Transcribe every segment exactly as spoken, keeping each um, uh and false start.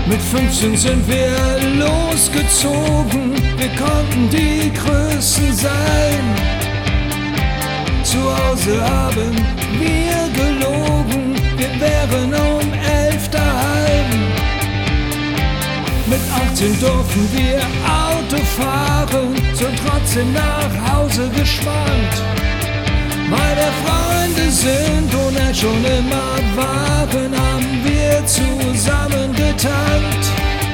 Mit fünfzehn sind wir losgezogen, wir konnten die Größten sein. Zu Hause haben wir gelogen, wir wären um elf daheim. Mit achtzehn durften wir Auto fahren, sind trotzdem nach Hause geschwankt. Weil wir Freunde sind und es schon immer waren, haben wir zusammen getankt.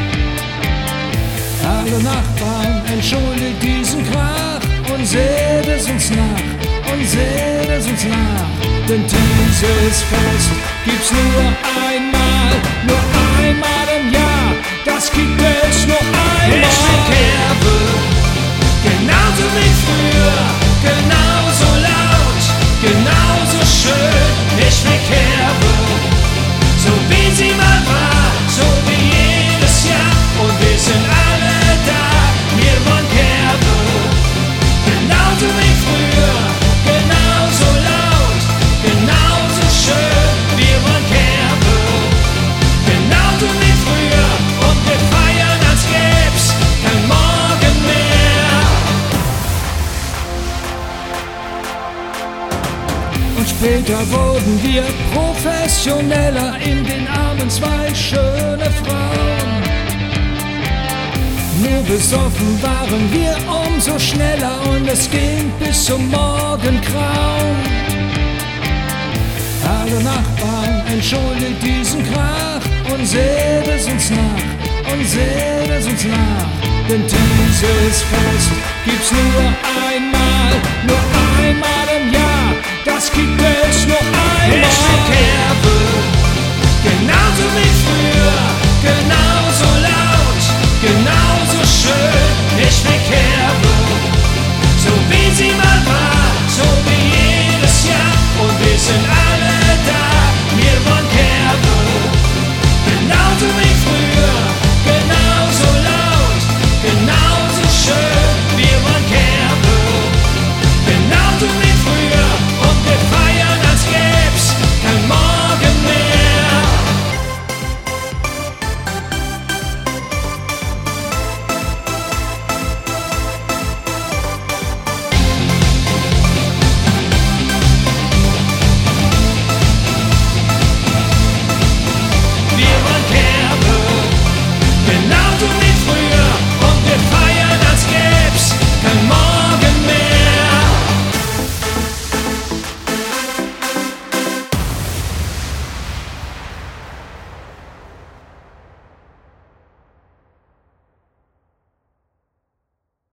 Alle Nachbarn, entschuldigt diesen Krach und seht es uns nach, und seht es uns nach. Denn dieses Fest gibt's nur einmal, nur einmal im Jahr, das gibt es nur einmal. Ich bin Kerbe, genauso wie früher, genauso laut, genauso schön. Ich bin Kerbe, so wie sie mal war, so wie jedes Jahr. Und wir sind alle da, wir wollen Kerbe, genauso wie früher, genauso laut, genauso schön. Wir wollen Kerbe, genauso wie früher. Und wir feiern, als gäb's kein Morgen mehr. Und später wurden wir professioneller, in den Armen zwei schöne Frauen. Nur besoffen waren wir umso schneller und es ging bis zum Morgengrauen. Alle Nachbarn, entschuldigt diesen Krach und seht es uns nach, und seht es uns nach. Denn dieses Fest gibt's nur einmal, nur